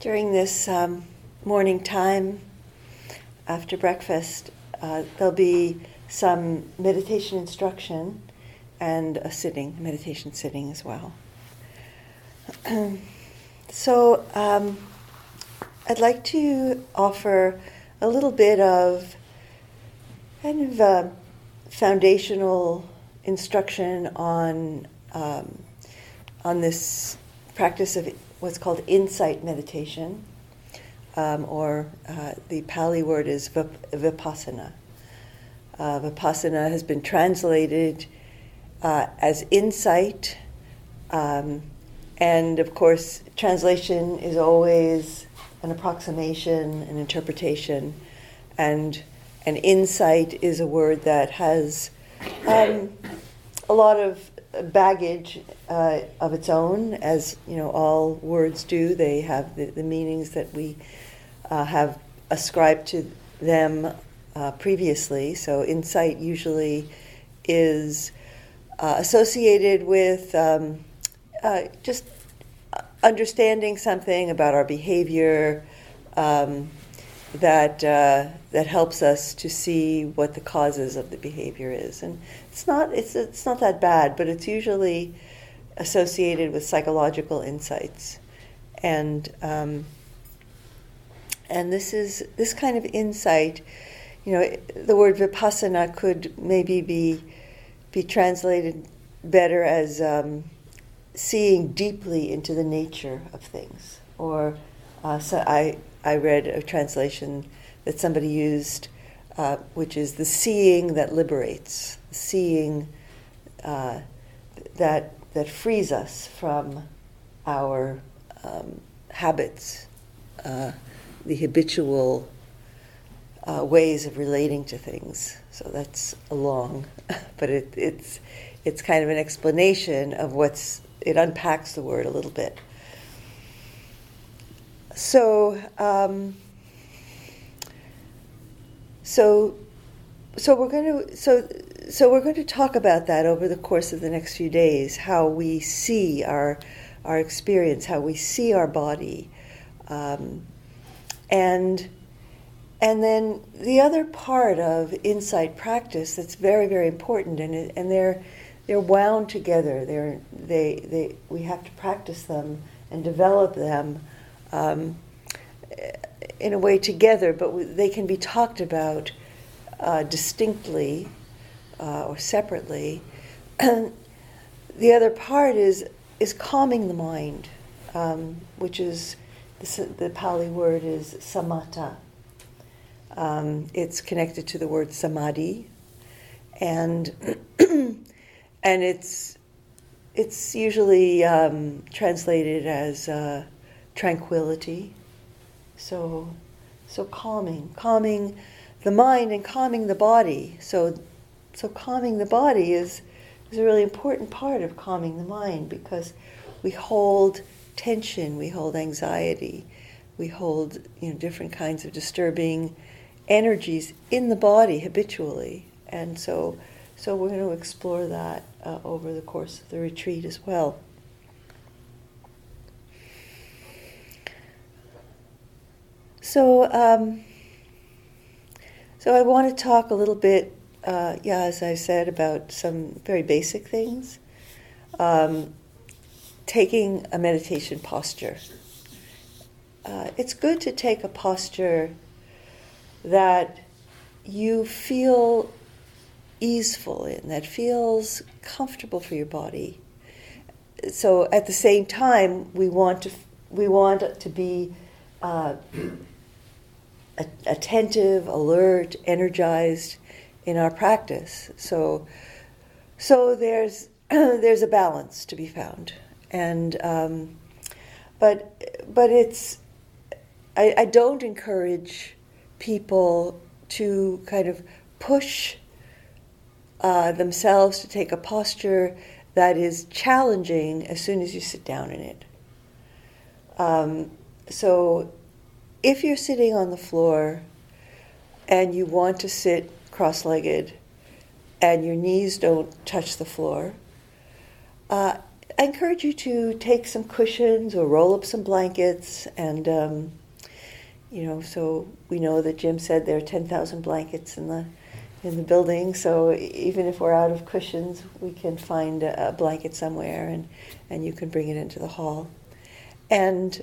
During this morning time after breakfast, there'll be some meditation instruction and a meditation sitting as well. So I'd like to offer a little bit of kind of foundational instruction on this practice of what's called insight meditation, or the Pali word is vipassana. Vipassana has been translated as insight, and of course, translation is always an approximation, an interpretation, and an insight is a word that has a lot of baggage of its own, as you know, all words do. They have the meanings that we have ascribed to them previously. So insight usually is associated with just understanding something about our behavior that helps us to see what the causes of the behavior is. And it's not that bad, but it's usually associated with psychological insights. And this kind of insight, you know, the word vipassana could maybe be translated better as seeing deeply into the nature of things. Or so I read a translation that somebody used, which is the seeing that liberates, seeing that frees us from our habits, the habitual ways of relating to things. So that's a long, but it's kind of an explanation of it unpacks the word a little bit. So we're going to talk about that over the course of the next few days, how we see our experience, how we see our body, and then the other part of insight practice that's very, very important, and they're wound together. We have to practice them and develop them in a way together, but they can be talked about distinctly or separately. The other part is calming the mind, which is the Pali word is samatha. It's connected to the word samadhi, and and it's usually translated as tranquility. So calming the mind and calming the body. So calming the body is a really important part of calming the mind, because we hold tension, we hold anxiety, we hold different kinds of disturbing energies in the body habitually, and so we're going to explore that over the course of the retreat as well. So I want to talk a little bit, as I said, about some very basic things. Taking a meditation posture. It's good to take a posture that you feel easeful in, that feels comfortable for your body. So at the same time, we want to be attentive, alert, energized in our practice. So there's a balance to be found, and but it's I don't encourage people to kind of push themselves to take a posture that is challenging as soon as you sit down in it. So if you're sitting on the floor and you want to sit cross-legged and your knees don't touch the floor, I encourage you to take some cushions or roll up some blankets, and so we know that Jim said there are 10,000 blankets in the building. So even if we're out of cushions, we can find a blanket somewhere, and you can bring it into the hall, and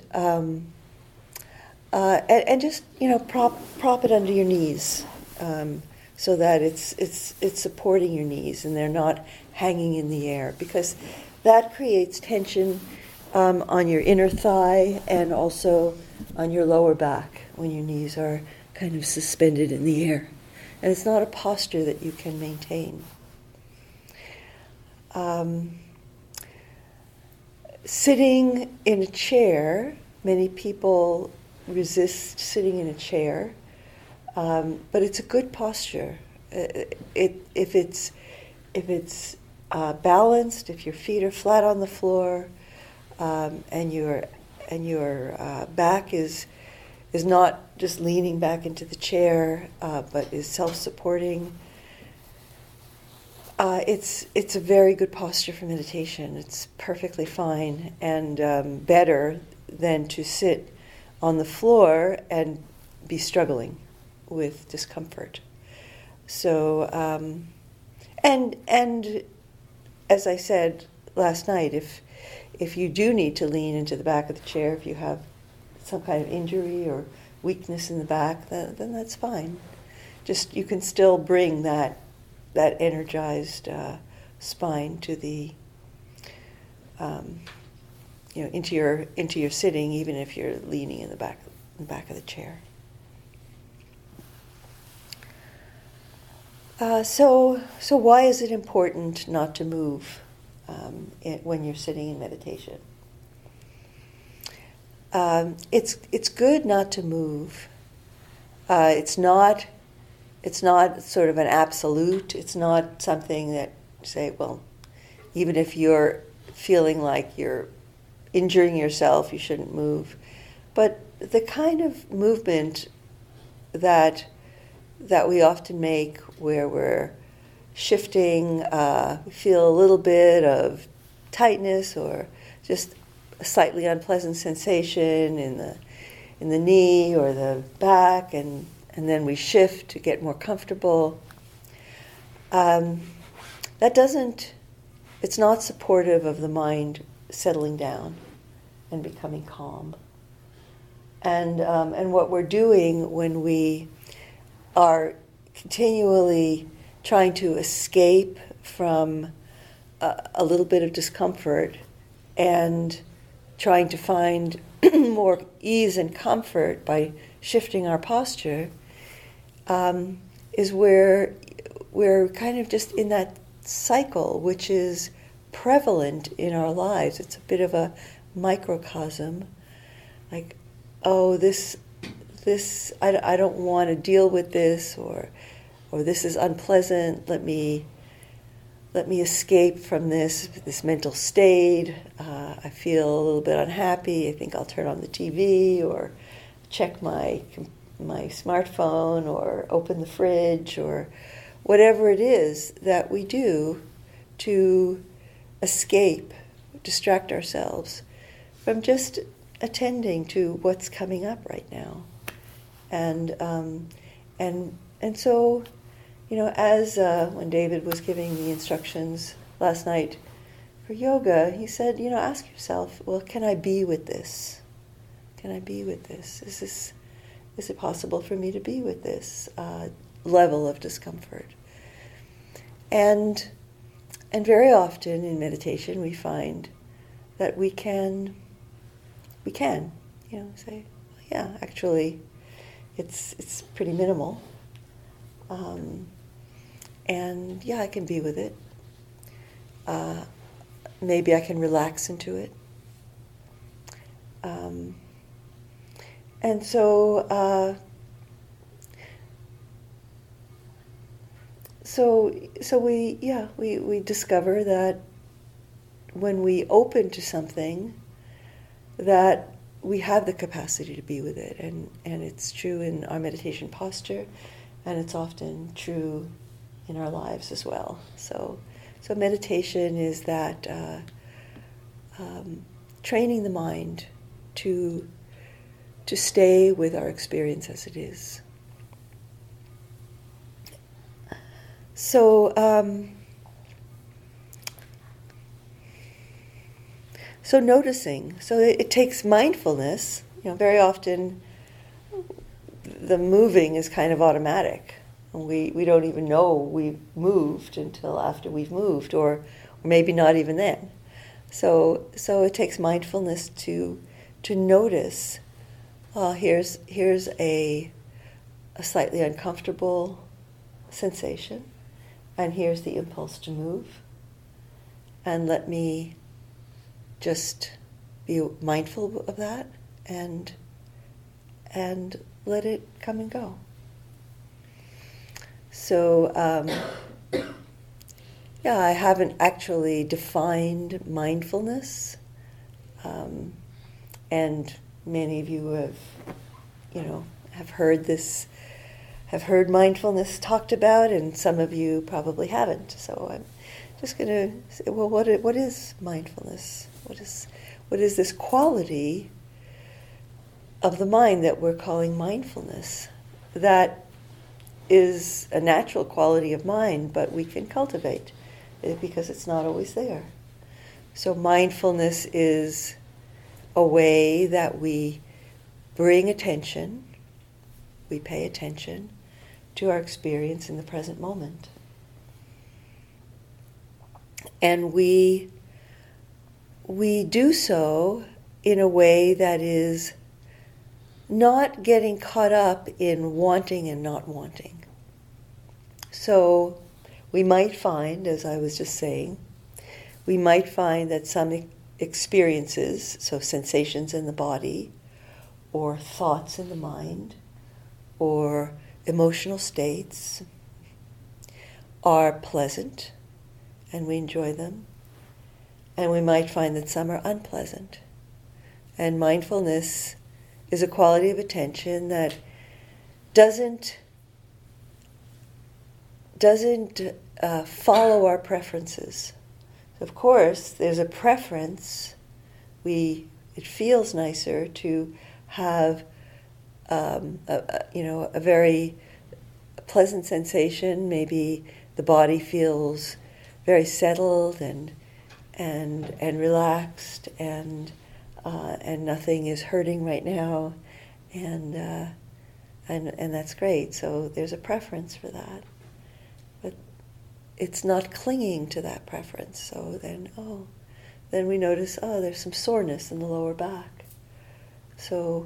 just prop it under your knees, so that it's supporting your knees and they're not hanging in the air, because that creates tension on your inner thigh and also on your lower back when your knees are kind of suspended in the air. And it's not a posture that you can maintain. Sitting in a chair, many people resist sitting in a chair, but it's a good posture. If it's balanced, if your feet are flat on the floor, and your back is not just leaning back into the chair, but is self-supporting, it's a very good posture for meditation. It's perfectly fine, and better than to sit on the floor and be struggling with discomfort. So, and as I said last night, if you do need to lean into the back of the chair, if you have some kind of injury or weakness in the back, then that's fine. Just you can still bring that energized spine to the into your sitting, even if you're leaning in the back of the chair. So why is it important not to move when you're sitting in meditation? It's good not to move. It's not sort of an absolute. It's not something that say, well, even if you're feeling like you're injuring yourself, you shouldn't move. But the kind of movement that we often make, where we're shifting, we feel a little bit of tightness or just a slightly unpleasant sensation in the knee or the back, and then we shift to get more comfortable. It's not supportive of the mind settling down and becoming calm. And what we're doing when we are continually trying to escape from a little bit of discomfort and trying to find more ease and comfort by shifting our posture, is where we're kind of just in that cycle, which is prevalent in our lives. It's a bit of a microcosm, like, oh, this I don't want to deal with this, or this is unpleasant. Let me escape from this mental state. I feel a little bit unhappy. I think I'll turn on the TV or check my smartphone or open the fridge, or whatever it is that we do to escape, distract ourselves from just attending to what's coming up right now. And so, as when David was giving the instructions last night for yoga, he said, ask yourself, well, can I be with this? Can I be with this? Is it possible for me to be with this level of discomfort? And very often in meditation we find that we can say, yeah, actually it's pretty minimal. And yeah, I can be with it. Maybe I can relax into it. And so, we discover that when we open to something, that we have the capacity to be with it, and it's true in our meditation posture, and it's often true in our lives as well. So meditation is that training the mind to stay with our experience as it is. So, so noticing. So it takes mindfulness. Very often the moving is kind of automatic. We don't even know we've moved until after we've moved, or maybe not even then. So it takes mindfulness to notice. Here's a slightly uncomfortable sensation, and here's the impulse to move. And let me just be mindful of that and let it come and go. So, I haven't actually defined mindfulness, and many of you have heard this, have heard mindfulness talked about, and some of you probably haven't. So I'm just going to say, well, what is mindfulness? What is this quality of the mind that we're calling mindfulness? That is a natural quality of mind, but we can cultivate it because it's not always there. So mindfulness is a way that we bring attention, we pay attention to our experience in the present moment. And we do so in a way that is not getting caught up in wanting and not wanting. So we might find, as I was just saying, we might find that some experiences, so sensations in the body, or thoughts in the mind, or emotional states, are pleasant, and we enjoy them. And we might find that some are unpleasant. And mindfulness is a quality of attention that doesn't follow our preferences. Of course, there's a preference. It feels nicer to have a very pleasant sensation. Maybe the body feels very settled and relaxed, and nothing is hurting right now, and that's great. So there's a preference for that, but it's not clinging to that preference. So then we notice, there's some soreness in the lower back. So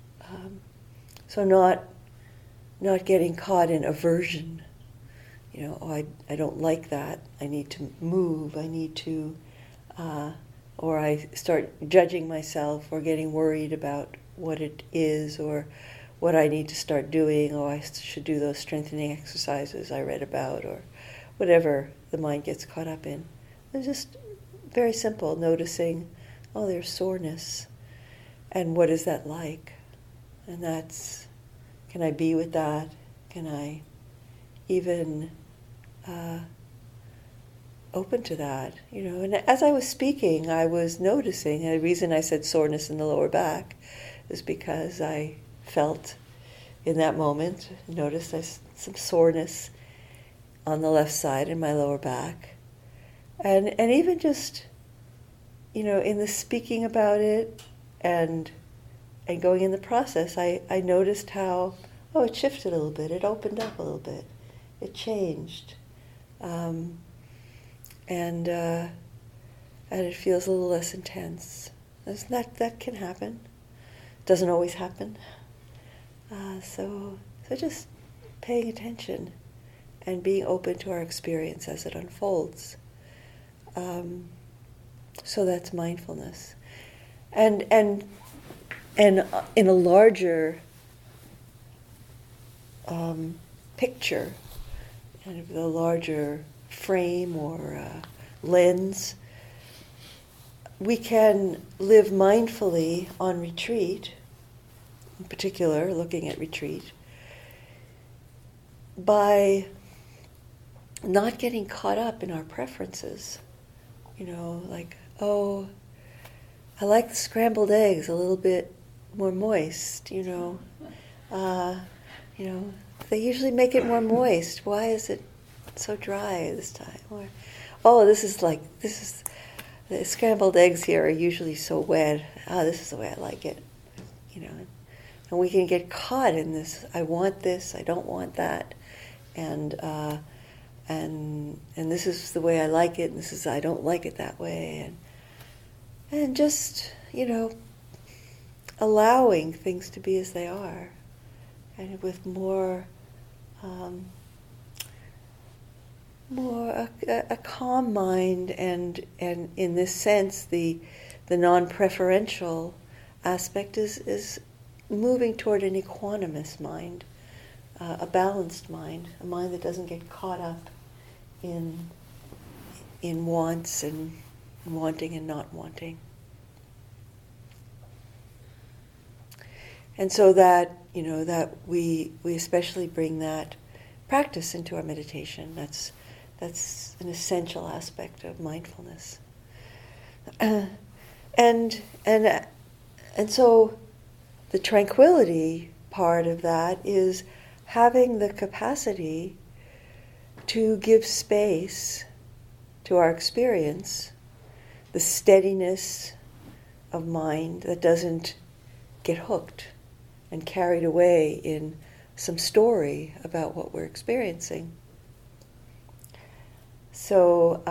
not getting caught in aversion. I don't like that. I need to move. I need to, or I start judging myself or getting worried about what it is or what I need to start doing. Oh, I should do those strengthening exercises I read about, or whatever the mind gets caught up in. It's just very simple, noticing, there's soreness. And what is that like? And can I be with that? Can I even open to that? And as I was speaking, I was noticing, and the reason I said soreness in the lower back is because I felt in that moment, noticed some soreness on the left side in my lower back. And even just, in the speaking about it and going in the process, I noticed how, it shifted a little bit, it opened up a little bit, it changed. And it feels a little less intense. That can happen. Doesn't always happen. So just paying attention and being open to our experience as it unfolds. So that's mindfulness. And in a larger picture, kind of the larger frame or lens, we can live mindfully on retreat, in particular looking at retreat, by not getting caught up in our preferences. Like, I like the scrambled eggs a little bit more moist, they usually make it more moist. Why is it so dry this time? Or, the scrambled eggs here are usually so wet. This is the way I like it, And we can get caught in this. I want this. I don't want that, and this is the way I like it. And I don't like it that way, and just allowing things to be as they are, and with more a calm mind, and in this sense the non-preferential aspect is moving toward an equanimous mind, a balanced mind, a mind that doesn't get caught up in wants and wanting and not wanting. And so that we especially bring that practice into our meditation. That's an essential aspect of mindfulness. And so the tranquility part of that is having the capacity to give space to our experience, the steadiness of mind that doesn't get hooked and carried away in some story about what we're experiencing. So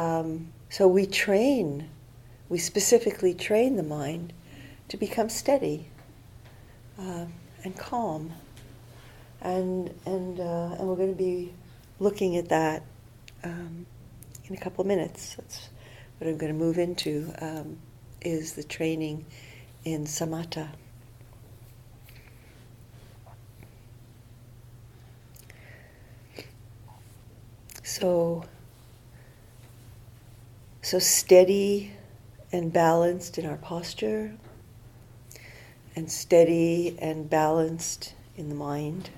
we specifically train the mind to become steady and calm, and we're going to be looking at that in a couple of minutes. That's what I'm going to move into, is the training in samatha. So steady and balanced in our posture, and steady and balanced in the mind.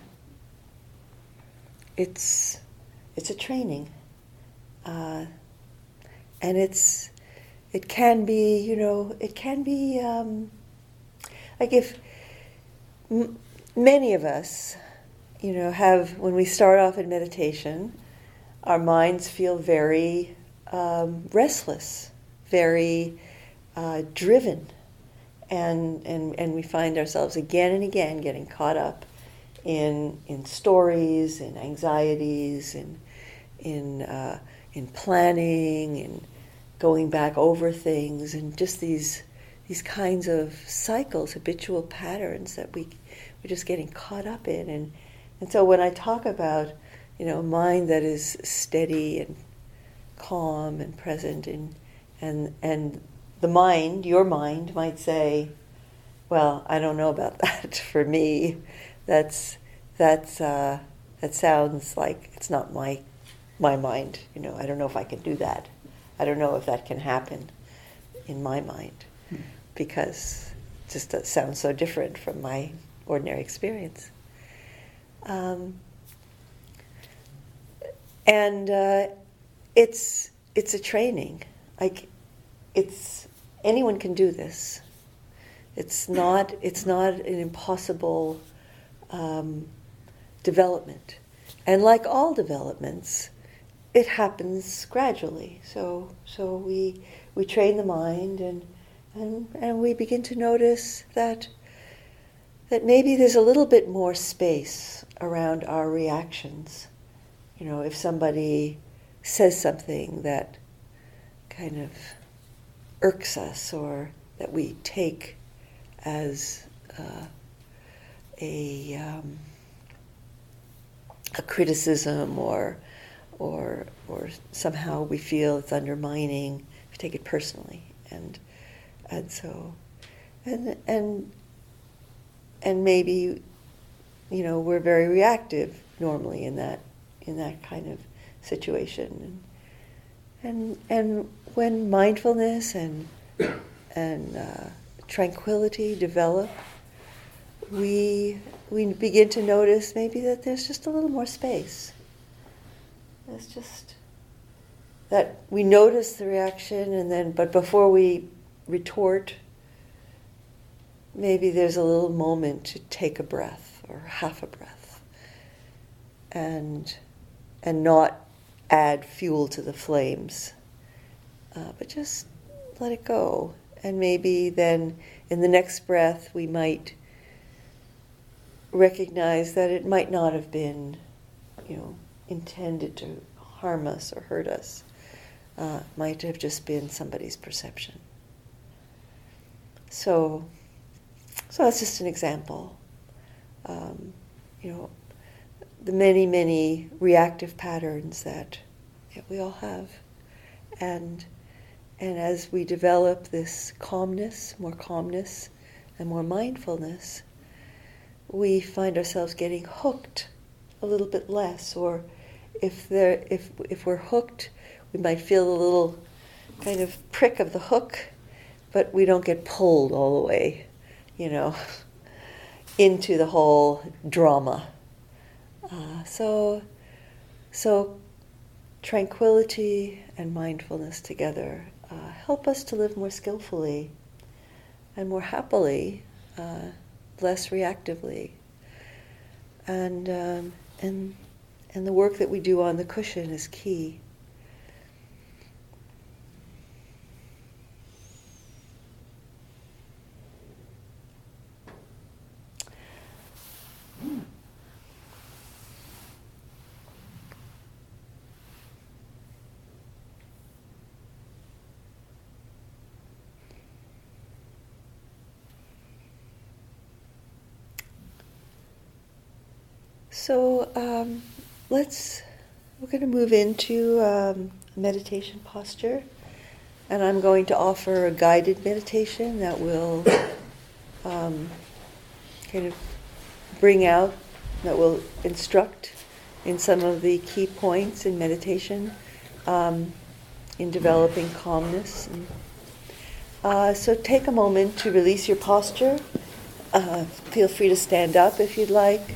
It's a training, and it can be like if many of us have, when we start off in meditation, our minds feel very restless, very driven, and we find ourselves again and again getting caught up in stories, in anxieties, in planning, and going back over things, and just these kinds of cycles, habitual patterns that we're just getting caught up in, and so when I talk about a mind that is steady and calm and present, and the mind, your mind, might say, well, I don't know about that. For me, that sounds like it's not my mind. I don't know if I can do that. I don't know if that can happen in my mind, because it just sounds so different from my ordinary experience. And it's a training. Like anyone can do this. It's not an impossible development. And like all developments, it happens gradually. So we train the mind, and we begin to notice that maybe there's a little bit more space around our reactions. If somebody says something that kind of irks us, or that we take as a criticism, or somehow we feel it's undermining, we take it personally, and maybe we're very reactive normally in that kind of situation, and when mindfulness and tranquility develop, we begin to notice maybe that there's just a little more space. It's just that we notice the reaction, but before we retort, maybe there's a little moment to take a breath or half a breath and not add fuel to the flames, but just let it go. And maybe then in the next breath we might recognize that it might not have been, intended to harm us or hurt us. Might have just been somebody's perception. So that's just an example. The many, many reactive patterns that we all have. And as we develop this calmness and more mindfulness, we find ourselves getting hooked a little bit less. Or if we're hooked, we might feel a little kind of prick of the hook, but we don't get pulled all the way, into the whole drama. So tranquility and mindfulness together help us to live more skillfully and more happily, less reactively. And the work that we do on the cushion is key. So we're going to move into a meditation posture, and I'm going to offer a guided meditation that will kind of bring out, that will instruct in some of the key points in meditation, in developing calmness. So take a moment to release your posture. Feel free to stand up if you'd like.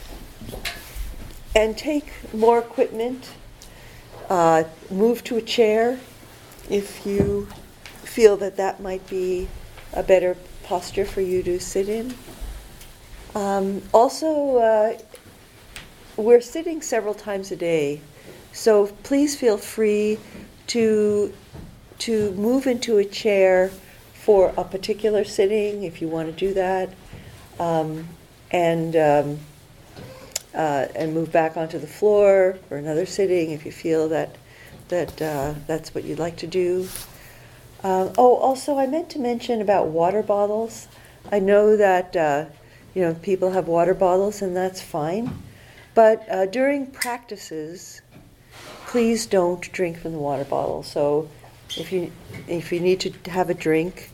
And take more equipment. Move to a chair if you feel that might be a better posture for you to sit in. Also, we're sitting several times a day, so please feel free to move into a chair for a particular sitting if you want to do that, and move back onto the floor for another sitting if you feel that that's what you'd like to do. Also, I meant to mention about water bottles. I know that people have water bottles, and that's fine. But during practices, please don't drink from the water bottle. So if you need to have a drink,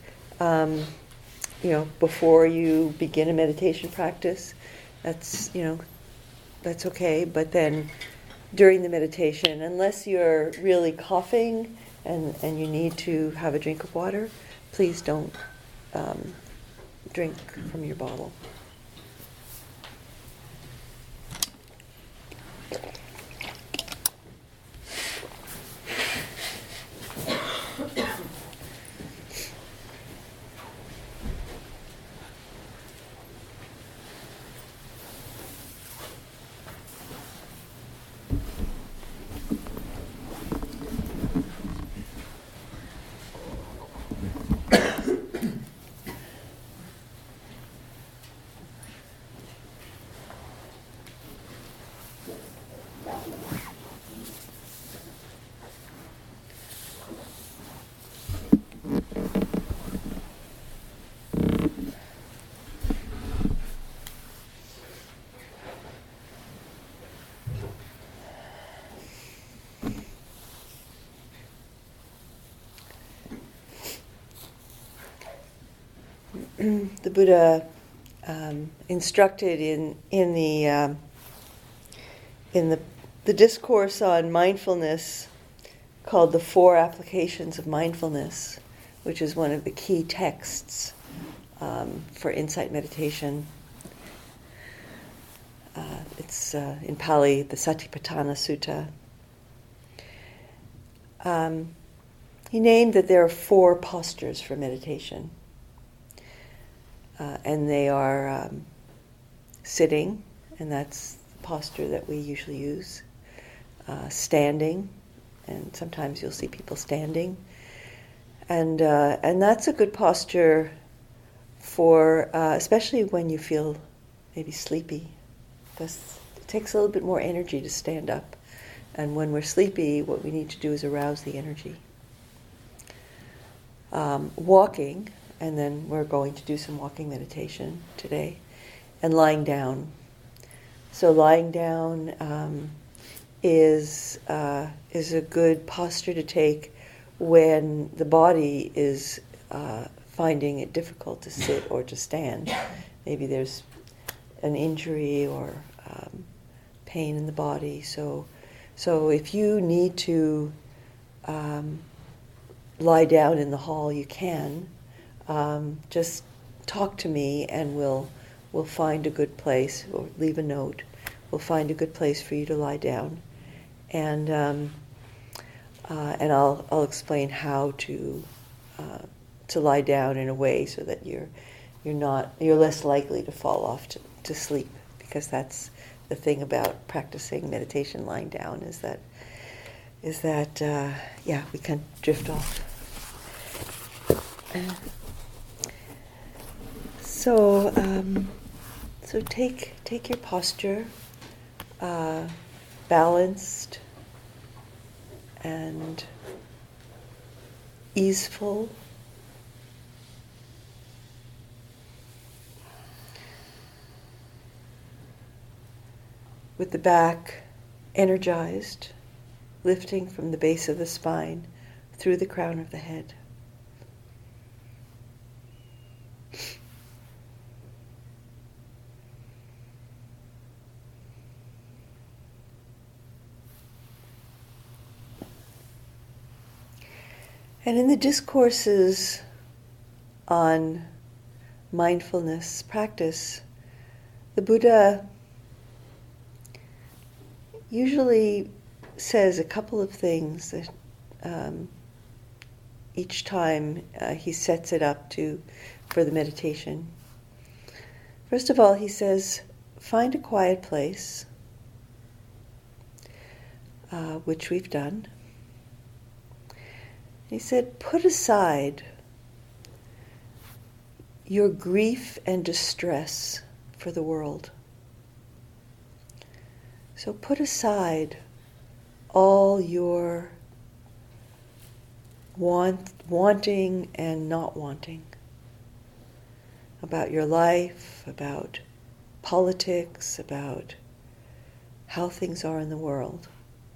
before you begin a meditation practice, that's okay. But then during the meditation, unless you're really coughing and you need to have a drink of water, please don't drink from your bottle. The Buddha instructed in the discourse on mindfulness, called the Four Applications of Mindfulness, which is one of the key texts for insight meditation. It's in Pali, the Satipatthana Sutta. He named that there are four postures for meditation. and they are sitting, and that's the posture that we usually use. Standing, and sometimes you'll see people standing, and that's a good posture for especially when you feel maybe sleepy, because it takes a little bit more energy to stand up, and when we're sleepy, what we need to do is arouse the energy. Walking, and then we're going to do some walking meditation today, and lying down. So lying down is a good posture to take when the body is finding it difficult to sit or to stand. Maybe there's an injury or pain in the body. So if you need to lie down in the hall, you can. Just talk to me, and we'll find a good place, or leave a note. We'll find a good place for you to lie down, and I'll explain how to lie down in a way so that you're less likely to fall off to sleep, because that's the thing about practicing meditation lying down is that we can drift off. So take your posture, balanced and easeful. With the back energized, lifting from the base of the spine through the crown of the head. And in the discourses on mindfulness practice, the Buddha usually says a couple of things that each time he sets it up for the meditation. First of all, he says, find a quiet place, which we've done. He said, put aside your grief and distress for the world. So put aside all your wanting and not wanting about your life, about politics, about how things are in the world.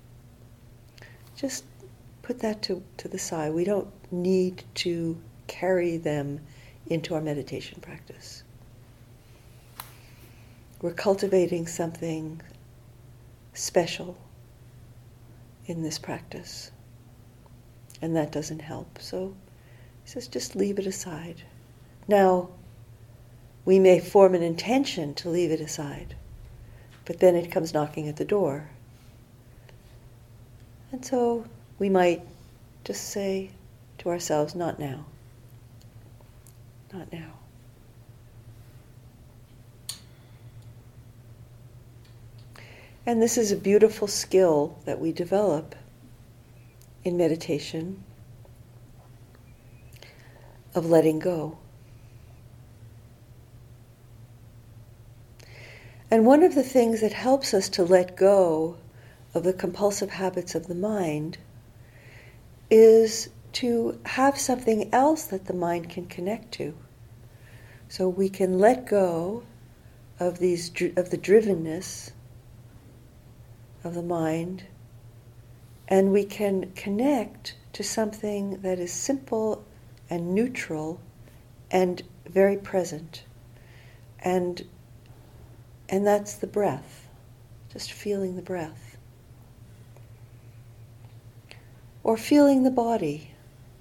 Just put that to the side. We don't need to carry them into our meditation practice. We're cultivating something special in this practice, and that doesn't help. So he says, just leave it aside. Now, we may form an intention to leave it aside, but then it comes knocking at the door. And so we might just say to ourselves, not now. Not now. And this is a beautiful skill that we develop in meditation of letting go. And one of the things that helps us to let go of the compulsive habits of the mind is to have something else that the mind can connect to. So we can let go of the drivenness of the mind, and we can connect to something that is simple and neutral and very present. And that's the breath, just feeling the breath. Or feeling the body.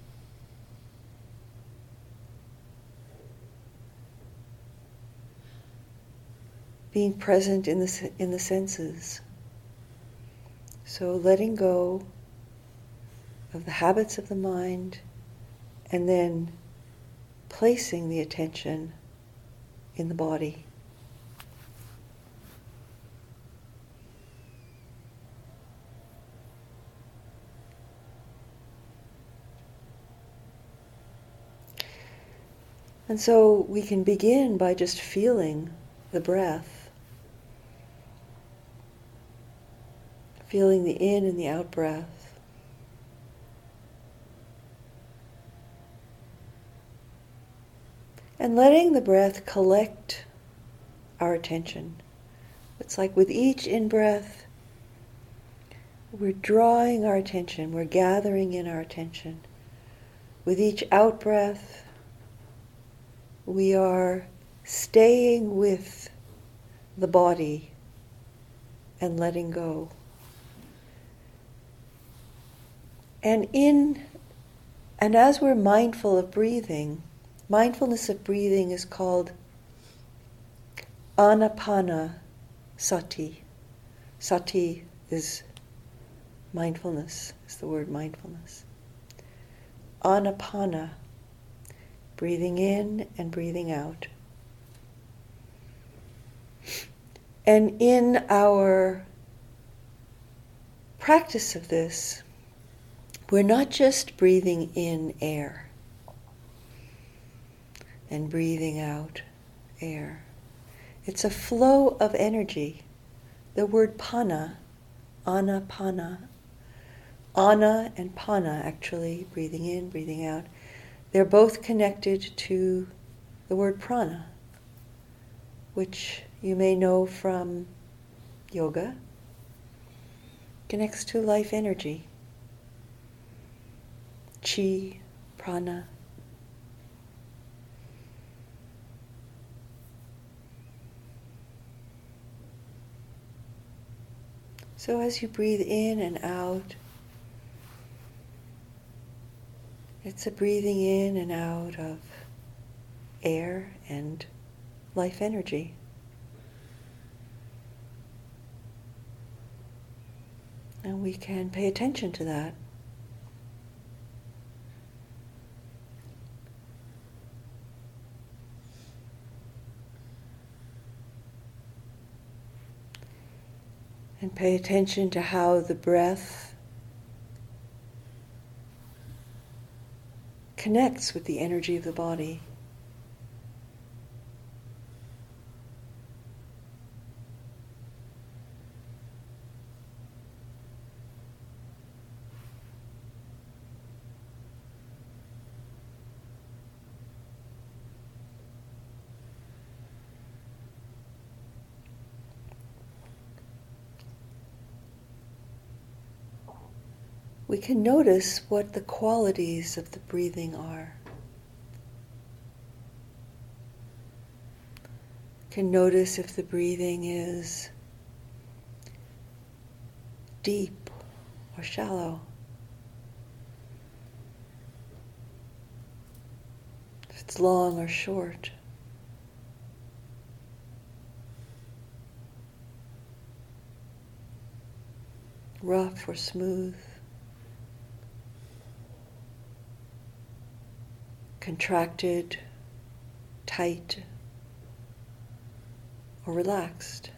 Being present in the senses. So letting go of the habits of the mind, and then placing the attention in the body. And so we can begin by just feeling the breath, feeling the in and the out breath. And letting the breath collect our attention. It's like with each in-breath, we're drawing our attention, we're gathering in our attention. With each out-breath, we are staying with the body and letting go. And as we're mindful of breathing, mindfulness of breathing is called Anapanasati. Sati is mindfulness, is the word mindfulness. Anapana, breathing in and breathing out. And in our practice of this, we're not just breathing in air and breathing out air. It's a flow of energy. The word pana, anapana, ana and pana actually, breathing in, breathing out, they're both connected to the word prana, which you may know from yoga, connects to life energy. Chi, prana. So as you breathe in and out, it's a breathing in and out of air and life energy. And we can pay attention to that. And pay attention to how the breath connects with the energy of the body. We can notice what the qualities of the breathing are. Can notice if the breathing is deep or shallow. If it's long or short. Rough or smooth. Contracted, tight, or relaxed.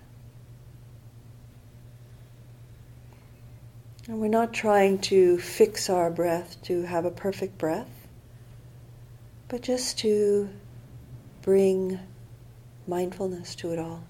And we're not trying to fix our breath to have a perfect breath, but just to bring mindfulness to it all.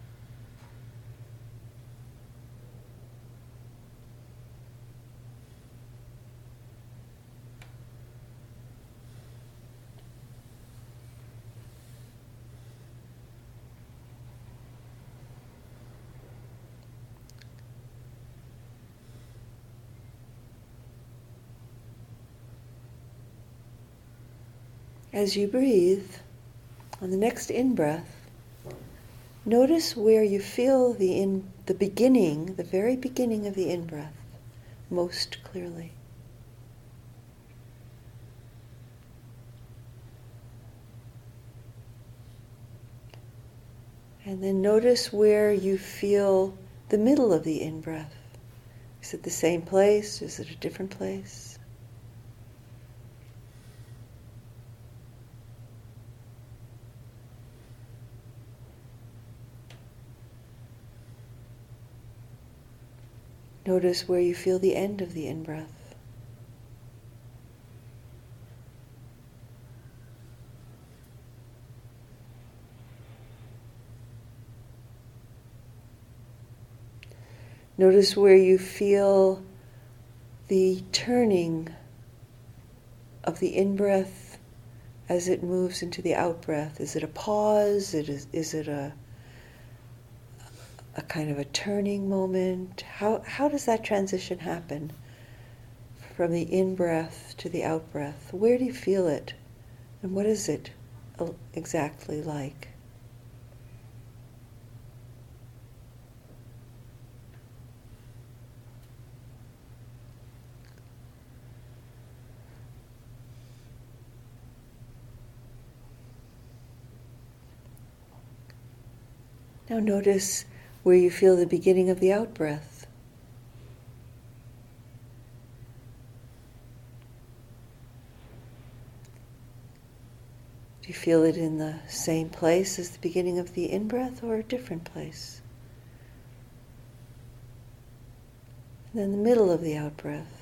As you breathe, on the next in-breath, notice where you feel the beginning, the very beginning of the in-breath, most clearly. And then notice where you feel the middle of the in-breath. Is it the same place? Is it a different place? Notice where you feel the end of the in-breath. Notice where you feel the turning of the in-breath as it moves into the out-breath. Is it a pause? Is it a kind of a turning moment? How does that transition happen from the in-breath to the out-breath? Where do you feel it? And what is it exactly like? Now notice where you feel the beginning of the out-breath. Do you feel it in the same place as the beginning of the in-breath or a different place? And then the middle of the out-breath.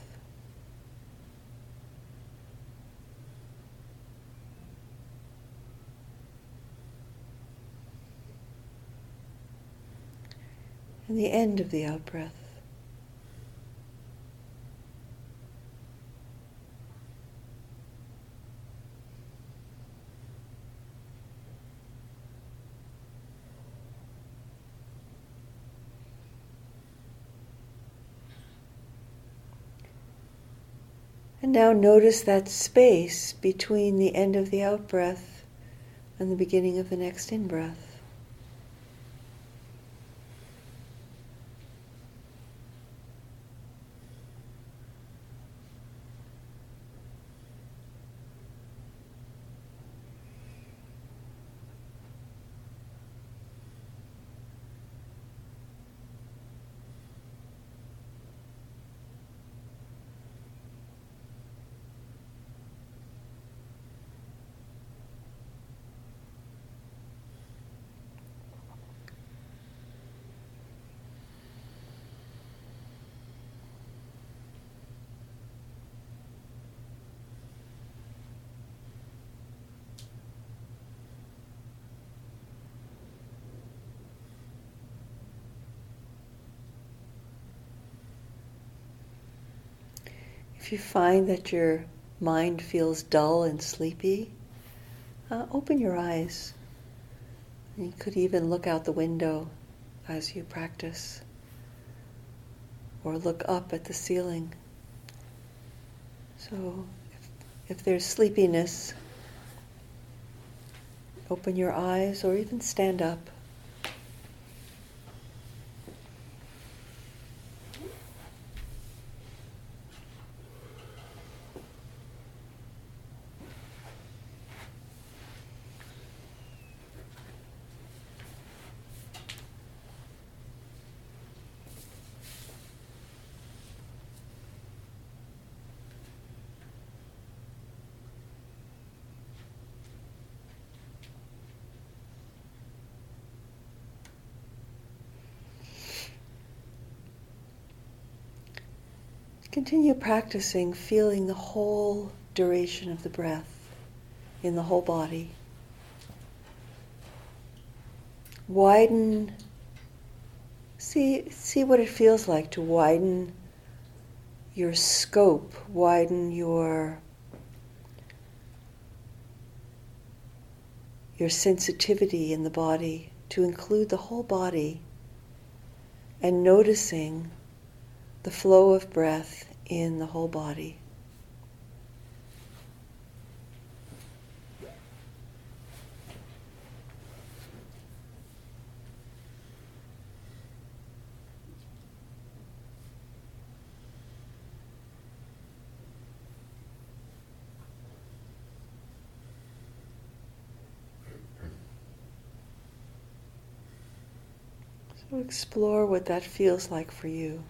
And the end of the out-breath. And now notice that space between the end of the out-breath and the beginning of the next in-breath. If you find that your mind feels dull and sleepy, open your eyes. You could even look out the window as you practice, or look up at the ceiling. So if there's sleepiness, open your eyes or even stand up. Continue practicing, feeling the whole duration of the breath in the whole body. Widen, see what it feels like to widen your scope, widen your sensitivity in the body to include the whole body, and noticing the flow of breath in the whole body. So explore what that feels like for you.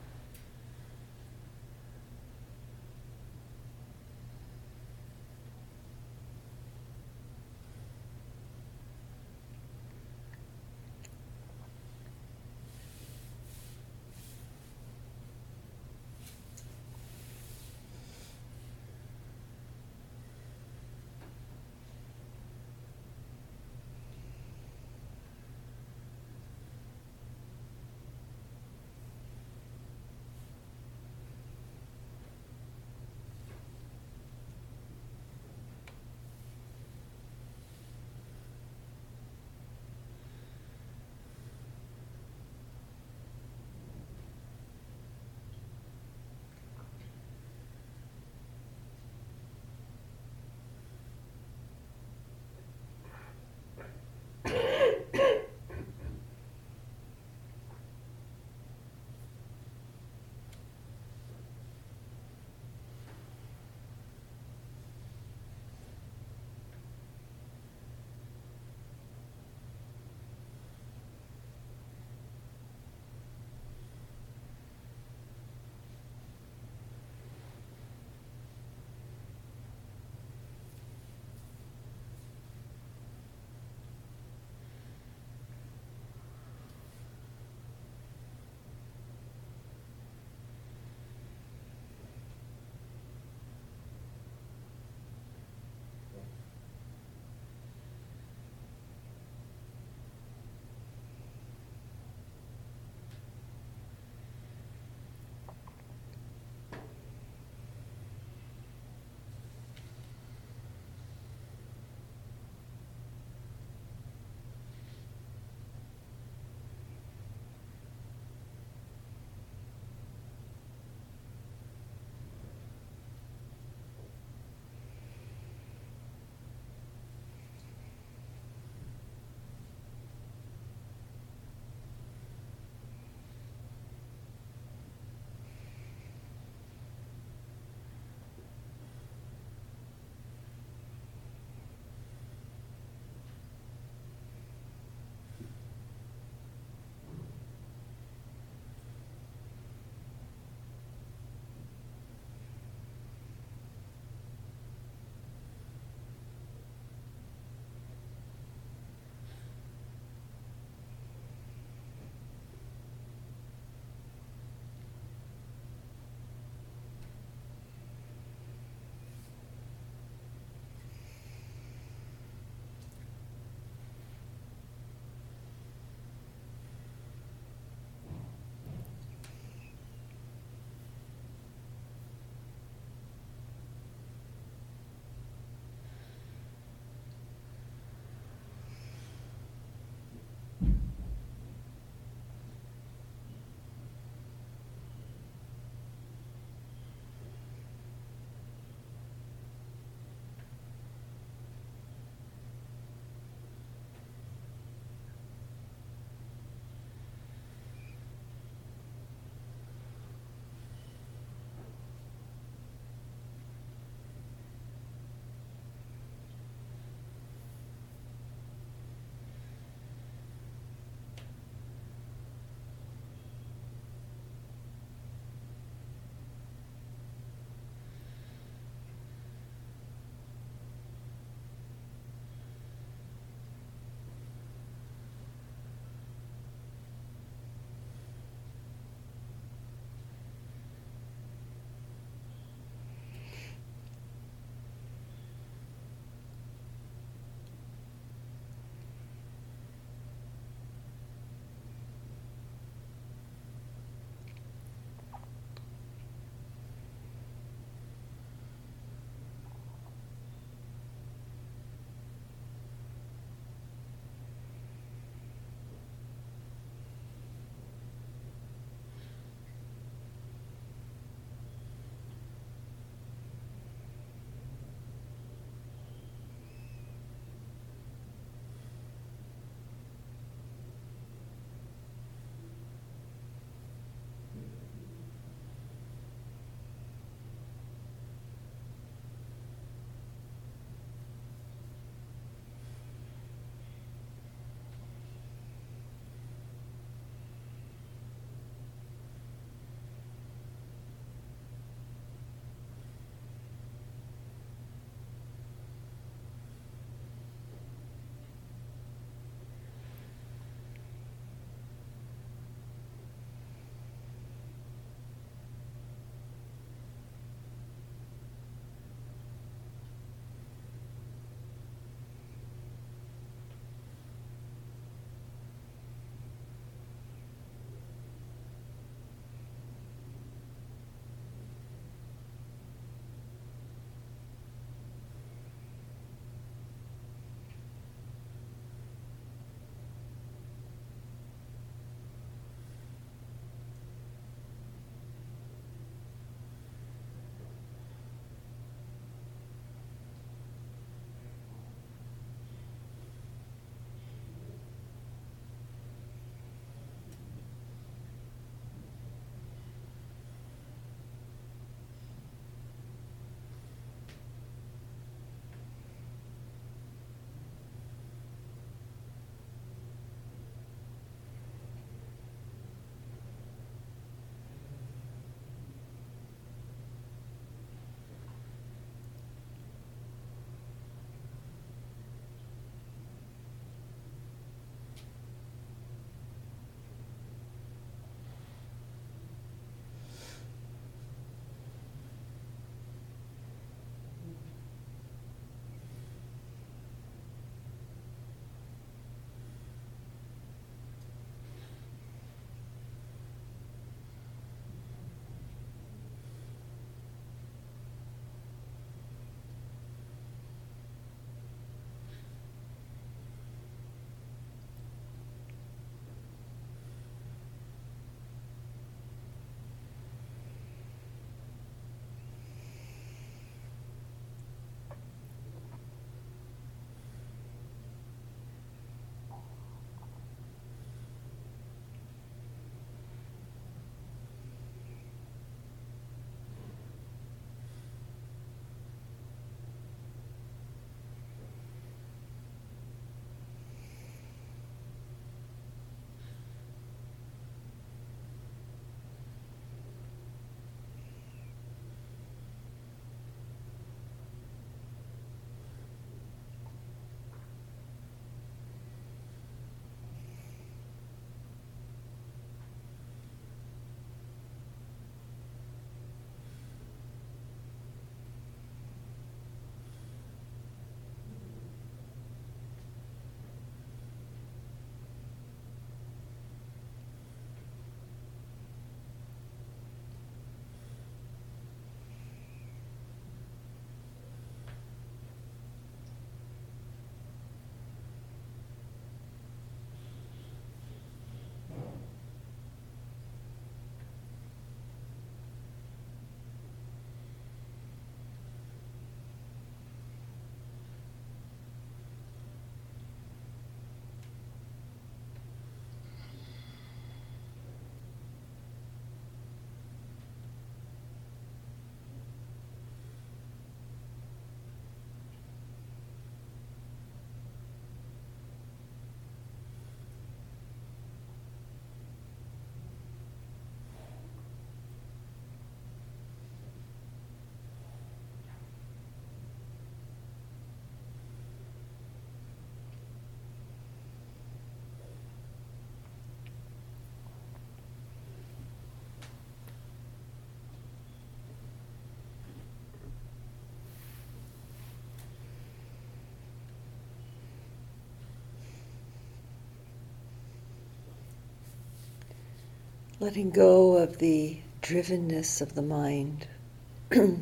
letting go of the drivenness of the mind, the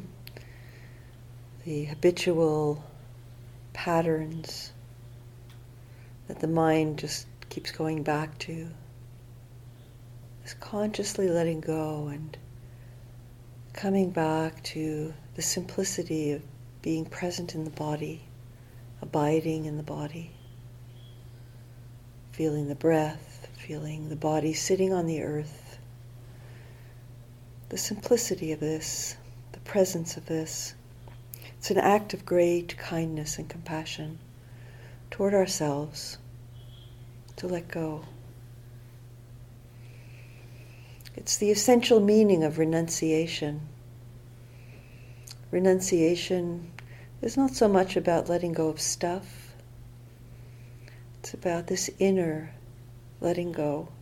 habitual patterns that the mind just keeps going back to. Just consciously letting go and coming back to the simplicity of being present in the body, abiding in the body, feeling the breath, feeling the body sitting on the earth. The simplicity of this, the presence of this, it's an act of great kindness and compassion toward ourselves to let go. It's the essential meaning of renunciation. Renunciation is not so much about letting go of stuff. It's about this inner letting go.